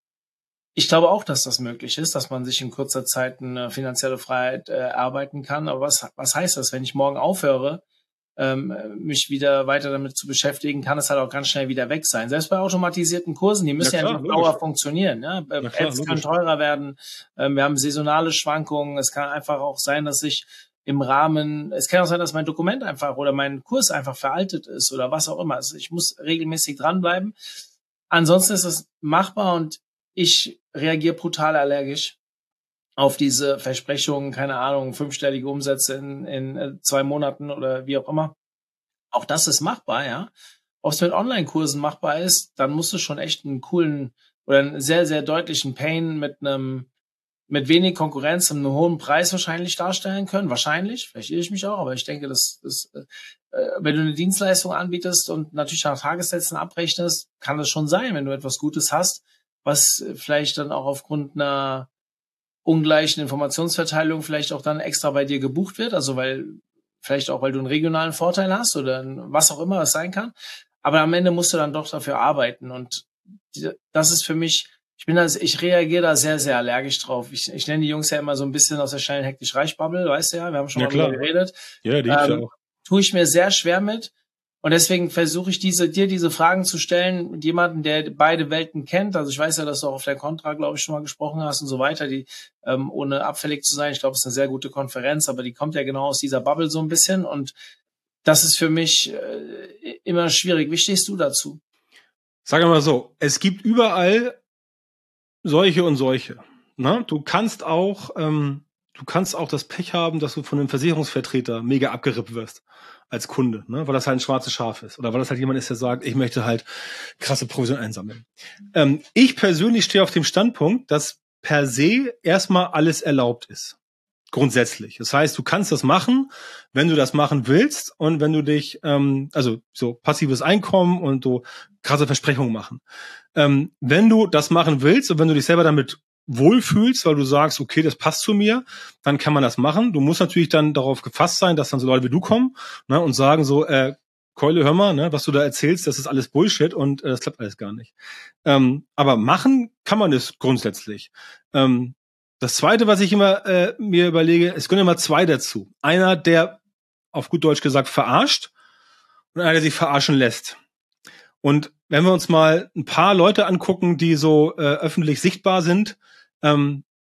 Ich glaube auch, dass das möglich ist, dass man sich in kurzer Zeit eine finanzielle Freiheit äh, erarbeiten kann. Aber was, was heißt das, wenn ich morgen aufhöre, ähm, mich wieder weiter damit zu beschäftigen, kann es halt auch ganz schnell wieder weg sein. Selbst bei automatisierten Kursen, die müssen ja, klar, ja nicht dauer funktionieren. Ja? Ja, klar, Ads kann teurer werden. Ähm, wir haben saisonale Schwankungen. Es kann einfach auch sein, dass ich im Rahmen, es kann auch sein, dass mein Dokument einfach oder mein Kurs einfach veraltet ist oder was auch immer. Also ich muss regelmäßig dranbleiben. Ansonsten ist es machbar und ich reagiere brutal allergisch auf diese Versprechungen, keine Ahnung, fünfstellige Umsätze in, in zwei Monaten oder wie auch immer. Auch das ist machbar, ja. Ob es mit Online-Kursen machbar ist, dann musst du schon echt einen coolen oder einen sehr, sehr deutlichen Pain mit einem, mit wenig Konkurrenz und einem hohen Preis wahrscheinlich darstellen können. Wahrscheinlich, vielleicht irre ich mich auch, aber ich denke, dass, dass äh, wenn du eine Dienstleistung anbietest und natürlich nach Tagessätzen abrechnest, kann es schon sein, wenn du etwas Gutes hast, was vielleicht dann auch aufgrund einer ungleichen Informationsverteilung vielleicht auch dann extra bei dir gebucht wird, also weil vielleicht auch, weil du einen regionalen Vorteil hast oder was auch immer es sein kann. Aber am Ende musst du dann doch dafür arbeiten und das ist für mich, ich bin da, ich reagiere da sehr, sehr allergisch drauf. Ich, ich nenne die Jungs ja immer so ein bisschen aus der schnellen hektisch Reich-Bubble, weißt du ja, wir haben schon ja, mal darüber geredet. Ja, die ähm, auch. Tue ich mir sehr schwer mit. Und deswegen versuche ich diese, dir diese Fragen zu stellen mit jemandem, der beide Welten kennt. Also ich weiß ja, dass du auch auf der Contra, glaube ich, schon mal gesprochen hast und so weiter, die, ähm, ohne abfällig zu sein. Ich glaube, es ist eine sehr gute Konferenz, aber die kommt ja genau aus dieser Bubble so ein bisschen. Und das ist für mich äh, immer schwierig. Wie stehst du dazu? Sag mal so, es gibt überall solche und solche. Ne? Du kannst auch, ähm, du kannst auch das Pech haben, dass du von einem Versicherungsvertreter mega abgerippt wirst als Kunde, ne? Weil das halt ein schwarzes Schaf ist oder weil das halt jemand ist, der sagt, ich möchte halt krasse Provision einsammeln. Ähm, ich persönlich stehe auf dem Standpunkt, dass per se erstmal alles erlaubt ist. Grundsätzlich. Das heißt, du kannst das machen, wenn du das machen willst und wenn du dich, ähm, also so passives Einkommen und so krasse Versprechungen machen. Ähm, wenn du das machen willst und wenn du dich selber damit wohlfühlst, weil du sagst, okay, das passt zu mir, dann kann man das machen. Du musst natürlich dann darauf gefasst sein, dass dann so Leute wie du kommen, ne, und sagen so, äh, Keule, hör mal, ne, was du da erzählst, das ist alles Bullshit und äh, das klappt alles gar nicht. Ähm, aber machen kann man es grundsätzlich. Ähm, das Zweite, was ich immer äh, mir überlege, es gehören immer zwei dazu. Einer, der auf gut Deutsch gesagt verarscht und einer, der sich verarschen lässt. Und wenn wir uns mal ein paar Leute angucken, die so äh, öffentlich sichtbar sind, ähm,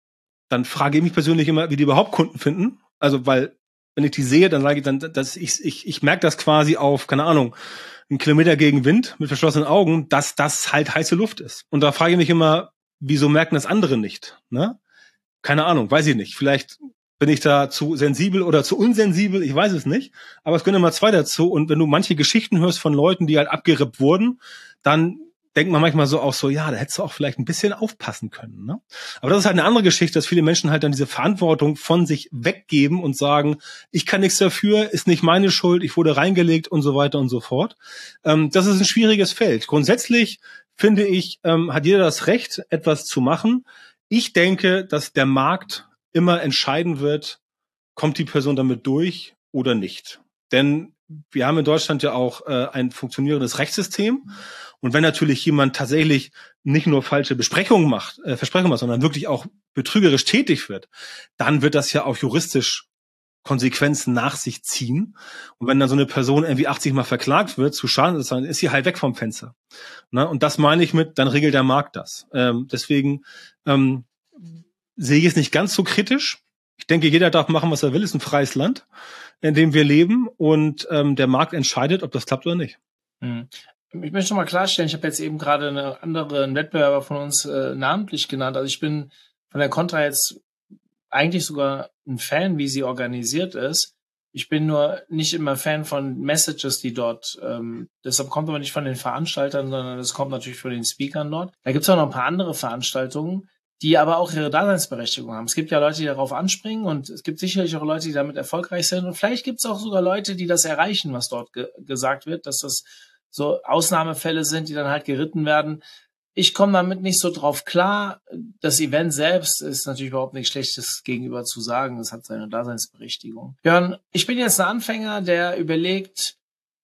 dann frage ich mich persönlich immer, wie die überhaupt Kunden finden. Also, weil, wenn ich die sehe, dann sage ich dann, dass ich, ich, ich merke das quasi auf, keine Ahnung, einen Kilometer gegen Wind mit verschlossenen Augen, dass das halt heiße Luft ist. Und da frage ich mich immer, wieso merken das andere nicht? Ne? Keine Ahnung, weiß ich nicht. Vielleicht bin ich da zu sensibel oder zu unsensibel, ich weiß es nicht. Aber es gehören immer zwei dazu. Und wenn du manche Geschichten hörst von Leuten, die halt abgerippt wurden, dann denkt man manchmal so auch so, ja, da hättest du auch vielleicht ein bisschen aufpassen können. Ne? Aber das ist halt eine andere Geschichte, dass viele Menschen halt dann diese Verantwortung von sich weggeben und sagen, ich kann nichts dafür, ist nicht meine Schuld, ich wurde reingelegt und so weiter und so fort. Ähm, das ist ein schwieriges Feld. Grundsätzlich finde ich, ähm, hat jeder das Recht, etwas zu machen. Ich denke, dass der Markt immer entscheiden wird, kommt die Person damit durch oder nicht. Denn wir haben in Deutschland ja auch äh, ein funktionierendes Rechtssystem. Und wenn natürlich jemand tatsächlich nicht nur falsche Besprechungen macht, äh, Versprechungen macht, sondern wirklich auch betrügerisch tätig wird, dann wird das ja auch juristisch Konsequenzen nach sich ziehen. Und wenn dann so eine Person irgendwie achtzig Mal verklagt wird zu Schaden, dann ist sie halt weg vom Fenster. Ne? Und das meine ich mit, dann regelt der Markt das. Ähm, deswegen ähm, sehe ich es nicht ganz so kritisch. Ich denke, jeder darf machen, was er will. Es ist ein freies Land, in dem wir leben. Und ähm, der Markt entscheidet, ob das klappt oder nicht. Hm. Ich möchte noch mal klarstellen, ich habe jetzt eben gerade eine andere einen Wettbewerber von uns äh, namentlich genannt. Also ich bin von der Contra jetzt eigentlich sogar ein Fan, wie sie organisiert ist. Ich bin nur nicht immer Fan von Messages, die dort, ähm, deshalb kommt aber nicht von den Veranstaltern, sondern das kommt natürlich von den Speakern dort. Da gibt es auch noch ein paar andere Veranstaltungen, die aber auch ihre Daseinsberechtigung haben. Es gibt ja Leute, die darauf anspringen und es gibt sicherlich auch Leute, die damit erfolgreich sind und vielleicht gibt es auch sogar Leute, die das erreichen, was dort ge- gesagt wird, dass das so Ausnahmefälle sind, die dann halt geritten werden. Ich komme damit nicht so drauf klar. Das Event selbst ist natürlich überhaupt nichts Schlechtes gegenüber zu sagen. Es hat seine Daseinsberechtigung. Jörn, ich bin jetzt ein Anfänger, der überlegt,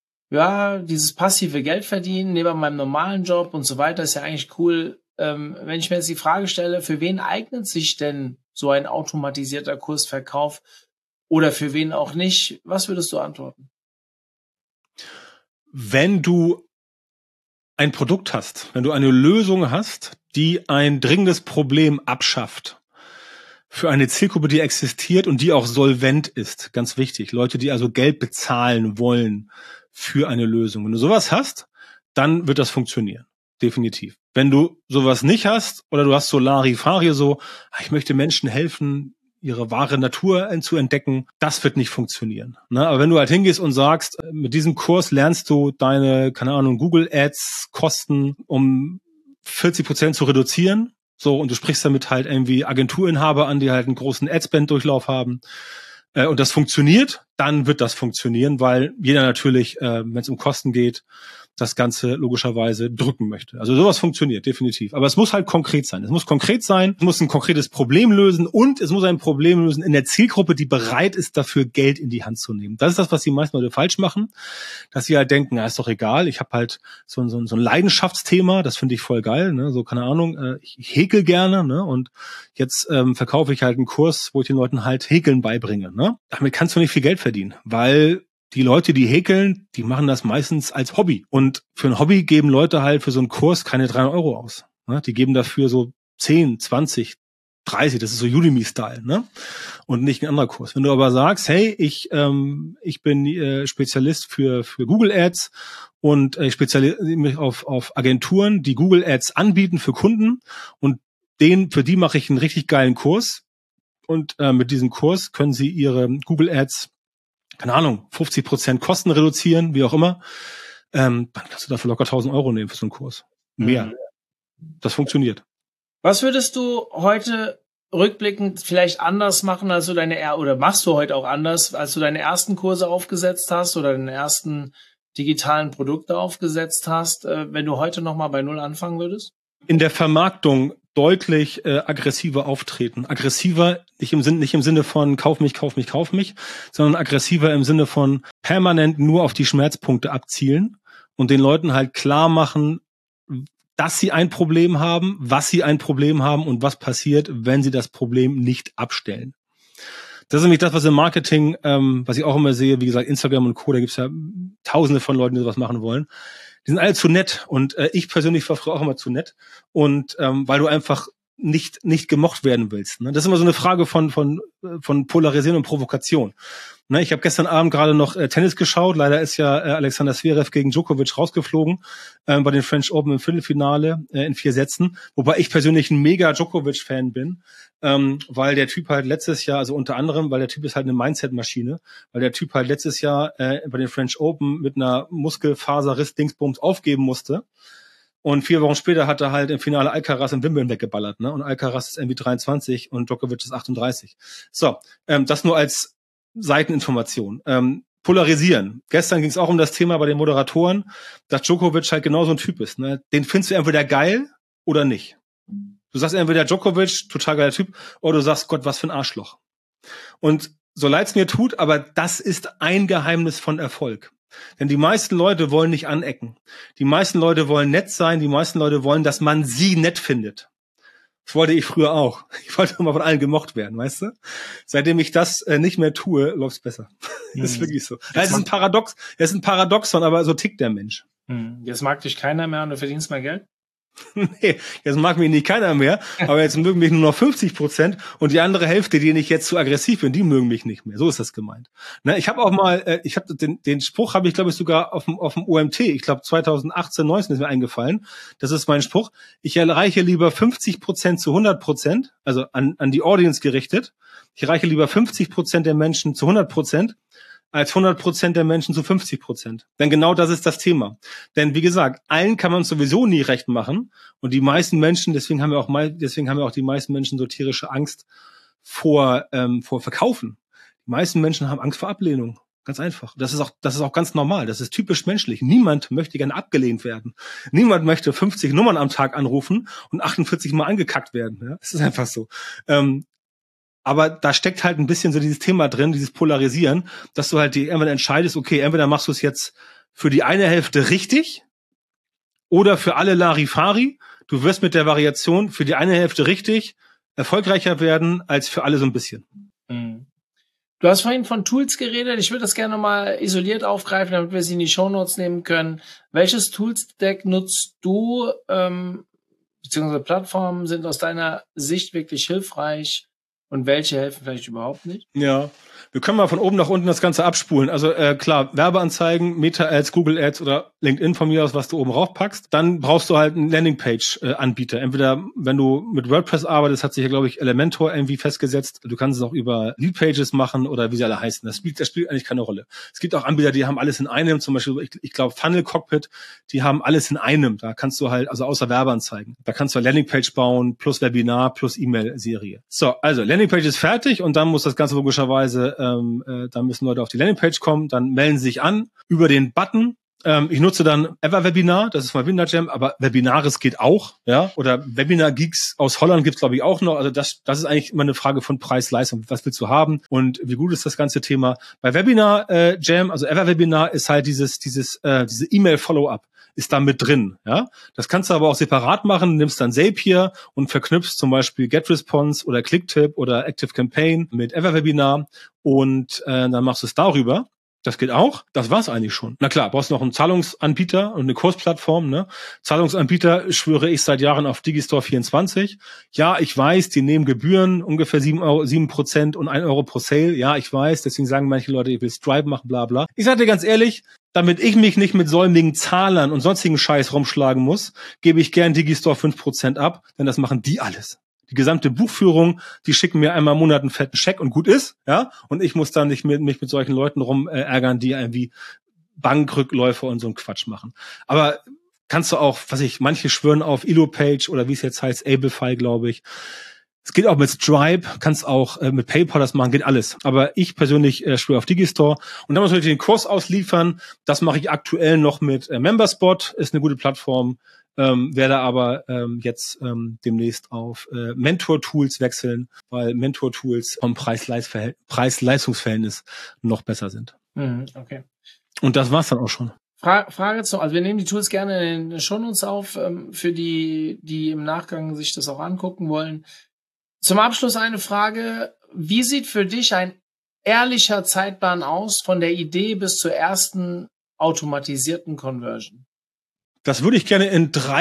ja, dieses passive Geld verdienen neben meinem normalen Job und so weiter ist ja eigentlich cool. Ähm, wenn ich mir jetzt die Frage stelle, für wen eignet sich denn so ein automatisierter Kursverkauf oder für wen auch nicht? Was würdest du antworten? Wenn du ein Produkt hast, wenn du eine Lösung hast, die ein dringendes Problem abschafft, für eine Zielgruppe, die existiert und die auch solvent ist, ganz wichtig, Leute, die also Geld bezahlen wollen für eine Lösung. Wenn du sowas hast, dann wird das funktionieren, definitiv. Wenn du sowas nicht hast oder du hast so Larifari, so, ich möchte Menschen helfen, ihre wahre Natur zu entdecken, das wird nicht funktionieren. Ne? Aber wenn du halt hingehst und sagst, mit diesem Kurs lernst du deine, keine Ahnung, Google Ads Kosten um vierzig Prozent zu reduzieren, so, und du sprichst damit halt irgendwie Agenturinhaber an, die halt einen großen Adspend-Durchlauf haben, äh, und das funktioniert, dann wird das funktionieren, weil jeder natürlich, äh, wenn es um Kosten geht, das Ganze logischerweise drücken möchte. Also sowas funktioniert, definitiv. Aber es muss halt konkret sein. Es muss konkret sein, es muss ein konkretes Problem lösen und es muss ein Problem lösen in der Zielgruppe, die bereit ist, dafür Geld in die Hand zu nehmen. Das ist das, was die meisten Leute falsch machen, dass sie halt denken, na, ist doch egal, ich habe halt so, so, so ein Leidenschaftsthema, das finde ich voll geil, ne? So, keine Ahnung, äh, ich, ich häkel gerne, ne? Und jetzt ähm, verkaufe ich halt einen Kurs, wo ich den Leuten halt Häkeln beibringe, ne? Damit kannst du nicht viel Geld verdienen, weil die Leute, die häkeln, die machen das meistens als Hobby. Und für ein Hobby geben Leute halt für so einen Kurs keine dreihundert Euro aus. Ne? Die geben dafür so zehn, zwanzig, dreißig, das ist so Udemy-Style, ne? Und nicht ein anderer Kurs. Wenn du aber sagst, hey, ich ähm, ich bin äh, Spezialist für für Google Ads und äh, ich spezialisiere mich auf auf Agenturen, die Google Ads anbieten für Kunden und den für die mache ich einen richtig geilen Kurs und äh, mit diesem Kurs können sie ihre Google Ads, keine Ahnung, fünfzig Prozent Kosten reduzieren, wie auch immer, ähm, dann kannst du dafür locker tausend Euro nehmen für so einen Kurs. Mehr. Mhm. Das funktioniert. Was würdest du heute rückblickend vielleicht anders machen, als du deine, oder machst du heute auch anders, als du deine ersten Kurse aufgesetzt hast oder deine ersten digitalen Produkte aufgesetzt hast, wenn du heute nochmal bei Null anfangen würdest? In der Vermarktung deutlich äh, aggressiver auftreten. Aggressiver nicht im Sinne nicht im Sinne von kauf mich, kauf mich, kauf mich, sondern aggressiver im Sinne von permanent nur auf die Schmerzpunkte abzielen und den Leuten halt klar machen, dass sie ein Problem haben, was sie ein Problem haben und was passiert, wenn sie das Problem nicht abstellen. Das ist nämlich das, was im Marketing, ähm, was ich auch immer sehe, wie gesagt, Instagram und Co., da gibt's ja tausende von Leuten, die sowas machen wollen. Die sind alle zu nett und äh, ich persönlich war früher auch immer zu nett und ähm, weil du einfach nicht nicht gemocht werden willst. Ne? Das ist immer so eine Frage von von von Polarisieren und Provokation. Ne? Ich habe gestern Abend gerade noch äh, Tennis geschaut. Leider ist ja äh, Alexander Zverev gegen Djokovic rausgeflogen äh, bei den French Open im Viertelfinale äh, in vier Sätzen. Wobei ich persönlich ein mega Djokovic-Fan bin, ähm, weil der Typ halt letztes Jahr, also unter anderem, weil der Typ ist halt eine Mindset-Maschine, weil der Typ halt letztes Jahr äh, bei den French Open mit einer Muskelfaserriss-Dingsbums aufgeben musste. Und vier Wochen später hat er halt im Finale Alcaraz in Wimbledon weggeballert, ne? Und Alcaraz ist irgendwie dreiundzwanzig und Djokovic ist achtunddreißig. So, ähm, das nur als Seiteninformation. Ähm, polarisieren. Gestern ging es auch um das Thema bei den Moderatoren, dass Djokovic halt genau so ein Typ ist, ne? Den findest du entweder geil oder nicht. Du sagst entweder Djokovic, total geiler Typ, oder du sagst, Gott, was für ein Arschloch. Und so leid's mir tut, aber das ist ein Geheimnis von Erfolg. Denn die meisten Leute wollen nicht anecken. Die meisten Leute wollen nett sein. Die meisten Leute wollen, dass man sie nett findet. Das wollte ich früher auch. Ich wollte immer von allen gemocht werden, weißt du? Seitdem ich das äh, nicht mehr tue, läuft's besser. Mhm. Das ist wirklich so. Das ist ein Paradox. Das ist ein Paradoxon, aber so tickt der Mensch. Mhm. Jetzt mag dich keiner mehr und du verdienst mehr Geld? Nee, jetzt mag mich nicht keiner mehr, aber jetzt mögen mich nur noch fünfzig Prozent und die andere Hälfte, die ich jetzt zu aggressiv bin, die mögen mich nicht mehr. So ist das gemeint. Ne, ich habe auch mal, äh, ich habe den, den Spruch habe ich glaube ich sogar auf dem auf dem U M T, ich glaube zweitausendachtzehn, neunzehn ist mir eingefallen. Das ist mein Spruch. Ich erreiche lieber fünfzig Prozent zu hundert Prozent, also an an die Audience gerichtet. Ich erreiche lieber fünfzig Prozent der Menschen zu hundert Prozent. Als hundert Prozent der Menschen zu fünfzig Prozent. Denn genau das ist das Thema. Denn wie gesagt, allen kann man sowieso nie recht machen. Und die meisten Menschen, deswegen haben wir auch mal, deswegen haben wir auch die meisten Menschen so tierische Angst vor ähm, vor Verkaufen. Die meisten Menschen haben Angst vor Ablehnung. Ganz einfach. Das ist auch, das ist auch ganz normal. Das ist typisch menschlich. Niemand möchte gerne abgelehnt werden. Niemand möchte fünfzig Nummern am Tag anrufen und achtundvierzig Mal angekackt werden. Ja? Das ist einfach so. Ähm, Aber da steckt halt ein bisschen so dieses Thema drin, dieses Polarisieren, dass du halt die irgendwann entscheidest, okay, entweder machst du es jetzt für die eine Hälfte richtig oder für alle Larifari. Du wirst mit der Variation für die eine Hälfte richtig erfolgreicher werden als für alle so ein bisschen. Du hast vorhin von Tools geredet. Ich würde das gerne mal isoliert aufgreifen, damit wir sie in die Shownotes nehmen können. Welches Tools-Deck nutzt du, ähm, beziehungsweise Plattformen sind aus deiner Sicht wirklich hilfreich? Und welche helfen vielleicht überhaupt nicht? Ja, wir können mal von oben nach unten das Ganze abspulen. Also äh, klar, Werbeanzeigen, Meta-Ads, Google-Ads oder LinkedIn von mir aus, was du oben raufpackst. Dann brauchst du halt einen Landingpage-Anbieter. Entweder, wenn du mit WordPress arbeitest, hat sich ja, glaube ich, Elementor irgendwie festgesetzt. Du kannst es auch über Leadpages machen oder wie sie alle heißen. Das spielt, das spielt eigentlich keine Rolle. Es gibt auch Anbieter, die haben alles in einem. Zum Beispiel, ich, ich glaube, Funnel Cockpit, die haben alles in einem. Da kannst du halt, also außer Werbeanzeigen, da kannst du eine Landingpage bauen, plus Webinar, plus E-Mail-Serie. So, also Landingpage ist fertig und dann muss das Ganze logischerweise, ähm, äh, dann müssen Leute auf die Landingpage kommen, dann melden sie sich an über den Button. Ähm, ich nutze dann Everwebinar, das ist mein Webinar-Jam, aber Webinaris geht auch, ja, oder Webinar-Geeks aus Holland gibt's glaube ich auch noch. Also das, das ist eigentlich immer eine Frage von Preis-Leistung. Was willst du haben und wie gut ist das ganze Thema? Bei Webinar-Jam, äh, also Everwebinar ist halt dieses, dieses, äh, diese E-Mail-Follow-up. Ist da mit drin, ja. Das kannst du aber auch separat machen, nimmst dann Zapier und verknüpfst zum Beispiel GetResponse oder Clicktip oder ActiveCampaign mit Everwebinar und äh, dann machst du es darüber. Das geht auch. Das war's eigentlich schon. Na klar, brauchst noch einen Zahlungsanbieter und eine Kursplattform, ne? Zahlungsanbieter schwöre ich seit Jahren auf Digistore vierundzwanzig. Ja, ich weiß, die nehmen Gebühren, ungefähr sieben Euro, sieben Prozent und ein Euro pro Sale. Ja, ich weiß, deswegen sagen manche Leute, ich will Stripe machen, bla bla. Ich sage dir ganz ehrlich, damit ich mich nicht mit säumigen Zahlern und sonstigen Scheiß rumschlagen muss, gebe ich gern Digistore fünf Prozent ab, denn das machen die alles. Die gesamte Buchführung, die schicken mir einmal im Monat einen fetten Scheck und gut ist, ja. Und ich muss dann nicht mit, mich mit solchen Leuten rum äh, ärgern, die irgendwie Bankrückläufe und so einen Quatsch machen. Aber kannst du auch, was ich, manche schwören auf Elopage oder wie es jetzt heißt, Ablefy, glaube ich. Es geht auch mit Stripe, kannst auch äh, mit PayPal das machen, geht alles. Aber ich persönlich äh, schwöre auf Digistore. Und dann muss ich den Kurs ausliefern. Das mache ich aktuell noch mit äh, Memberspot, ist eine gute Plattform. Ähm, werde aber ähm, jetzt ähm, demnächst auf äh, Mentor-Tools wechseln, weil Mentor-Tools vom Preis-Leistungsverhält- Preis-Leistungsverhältnis noch besser sind. Mhm, okay. Und das war's dann auch schon. Fra- Frage zu, also wir nehmen die Tools gerne in den Shownotes auf, ähm, für die, die im Nachgang sich das auch angucken wollen. Zum Abschluss eine Frage. Wie sieht für dich ein ehrlicher Zeitplan aus von der Idee bis zur ersten automatisierten Conversion? Das würde ich gerne in drei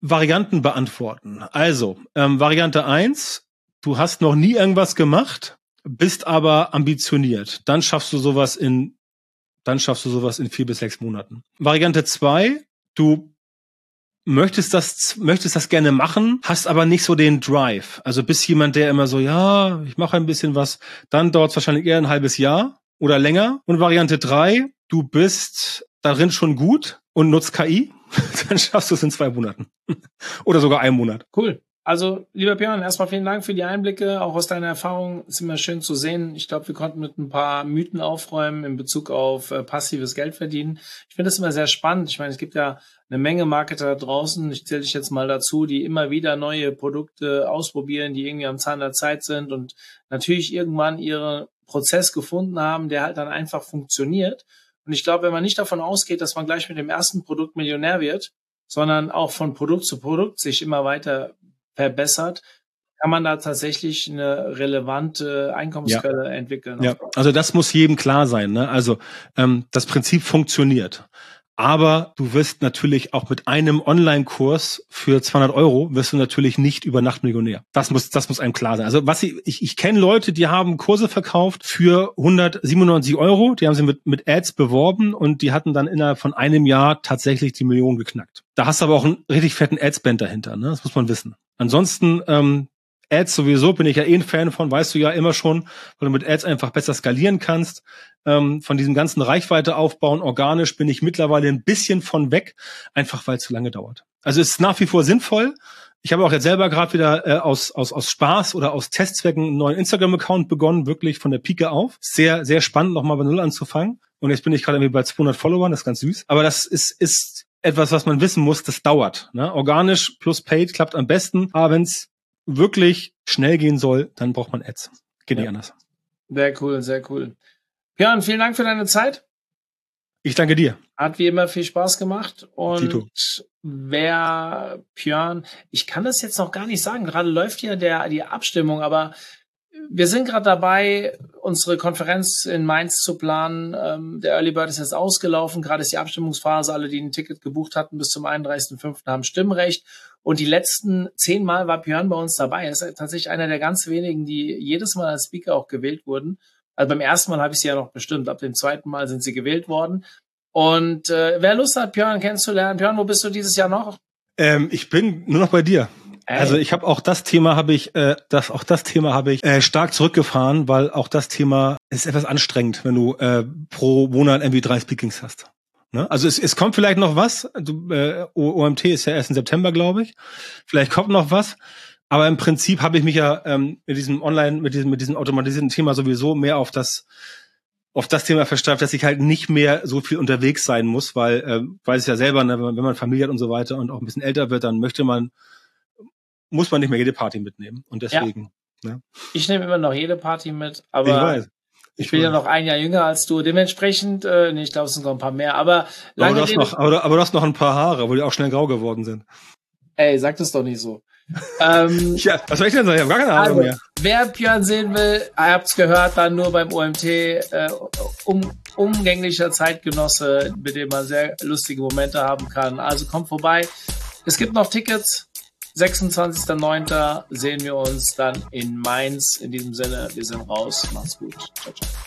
Varianten beantworten. Also, ähm, Variante eins, du hast noch nie irgendwas gemacht, bist aber ambitioniert. Dann schaffst du sowas in, dann schaffst du sowas in vier bis sechs Monaten. Variante zwei, du möchtest das, möchtest das gerne machen, hast aber nicht so den Drive. Also bist jemand, der immer so, ja, ich mache ein bisschen was, dann dauert es wahrscheinlich eher ein halbes Jahr oder länger. Und Variante drei, du bist darin schon gut und nutzt K I, dann schaffst du es in zwei Monaten. Oder sogar einen Monat. Cool. Also, lieber Björn, erstmal vielen Dank für die Einblicke, auch aus deiner Erfahrung. Ist immer schön zu sehen. Ich glaube, wir konnten mit ein paar Mythen aufräumen in Bezug auf äh, passives Geldverdienen. Ich finde das immer sehr spannend. Ich meine, es gibt ja eine Menge Marketer da draußen, ich zähle dich jetzt mal dazu, die immer wieder neue Produkte ausprobieren, die irgendwie am Zahn der Zeit sind und natürlich irgendwann ihren Prozess gefunden haben, der halt dann einfach funktioniert. Und ich glaube, wenn man nicht davon ausgeht, dass man gleich mit dem ersten Produkt Millionär wird, sondern auch von Produkt zu Produkt sich immer weiter verbessert, kann man da tatsächlich eine relevante Einkommensquelle ja. entwickeln. Ja, also das muss jedem klar sein. Ne? Also ähm, das Prinzip funktioniert. Aber du wirst natürlich auch mit einem Online-Kurs für zweihundert Euro wirst du natürlich nicht über Nacht Millionär. Das muss, das muss einem klar sein. Also was ich, ich, ich kenne Leute, die haben Kurse verkauft für hundertsiebenundneunzig Euro. Die haben sie mit, mit Ads beworben und die hatten dann innerhalb von einem Jahr tatsächlich die Million geknackt. Da hast du aber auch einen richtig fetten Adspend dahinter. Ne? Das muss man wissen. Ansonsten, ähm, Ads sowieso bin ich ja eh ein Fan von, weißt du ja immer schon, weil du mit Ads einfach besser skalieren kannst. Ähm, von diesem ganzen Reichweite aufbauen, organisch bin ich mittlerweile ein bisschen von weg, einfach weil es zu lange dauert. Also es ist nach wie vor sinnvoll. Ich habe auch jetzt selber gerade wieder äh, aus, aus, aus Spaß oder aus Testzwecken einen neuen Instagram-Account begonnen, wirklich von der Pike auf. Sehr, sehr spannend, nochmal bei Null anzufangen. Und jetzt bin ich gerade irgendwie bei zweihundert Followern, das ist ganz süß. Aber das ist, ist etwas, was man wissen muss, das dauert. Ne? Organisch plus Paid klappt am besten, aber wenn es wirklich schnell gehen soll, dann braucht man Ads. Geht ja. nicht anders. Sehr cool, sehr cool. Björn, vielen Dank für deine Zeit. Ich danke dir. Hat wie immer viel Spaß gemacht. Und Tito. Wer Björn, ich kann das jetzt noch gar nicht sagen, gerade läuft ja der die Abstimmung, aber wir sind gerade dabei, unsere Konferenz in Mainz zu planen. Ähm, der Early Bird ist jetzt ausgelaufen, gerade ist die Abstimmungsphase. Alle, die ein Ticket gebucht hatten bis zum einunddreißigsten fünften haben Stimmrecht. Und die letzten zehnmal war Björn bei uns dabei. Er ist tatsächlich einer der ganz wenigen, die jedes Mal als Speaker auch gewählt wurden. Also beim ersten Mal habe ich sie ja noch bestimmt. Ab dem zweiten Mal sind sie gewählt worden. Und äh, wer Lust hat, Björn kennenzulernen, Björn, wo bist du dieses Jahr noch? Ähm, ich bin nur noch bei dir. Ey. Also ich habe auch das Thema habe ich, äh, das auch das Thema habe ich äh, stark zurückgefahren, weil auch das Thema ist etwas anstrengend, wenn du äh, pro Monat irgendwie drei Speakings hast. Ne? Also es, es kommt vielleicht noch was. Du, äh, O M T ist ja erst im September, glaube ich. Vielleicht kommt noch was. Aber im Prinzip habe ich mich ja ähm, mit diesem Online, mit diesem, mit diesem automatisierten Thema sowieso mehr auf das, auf das Thema versteift, dass ich halt nicht mehr so viel unterwegs sein muss, weil, äh, weiß es ja selber, ne, wenn man Familie hat und so weiter und auch ein bisschen älter wird, dann möchte man, muss man nicht mehr jede Party mitnehmen. Und deswegen. Ja. Ne? Ich nehme immer noch jede Party mit, aber ich weiß. Ich, ich bin weiß. ja noch ein Jahr jünger als du. Dementsprechend, äh, nee, ich glaube, es sind noch ein paar mehr. Aber lange aber du, hast noch, aber, aber du hast noch ein paar Haare, wo die auch schnell grau geworden sind. Ey, sag das doch nicht so. ähm, ja, was soll ich denn sagen? Ich habe gar keine Haare also, mehr. Wer Björn sehen will, ihr habt's gehört, dann nur beim O M T. Äh, um, umgänglicher Zeitgenosse, mit dem man sehr lustige Momente haben kann. Also kommt vorbei. Es gibt noch Tickets. sechsundzwanzigsten neunten sehen wir uns dann in Mainz. In diesem Sinne, wir sind raus. Macht's gut. Ciao, ciao.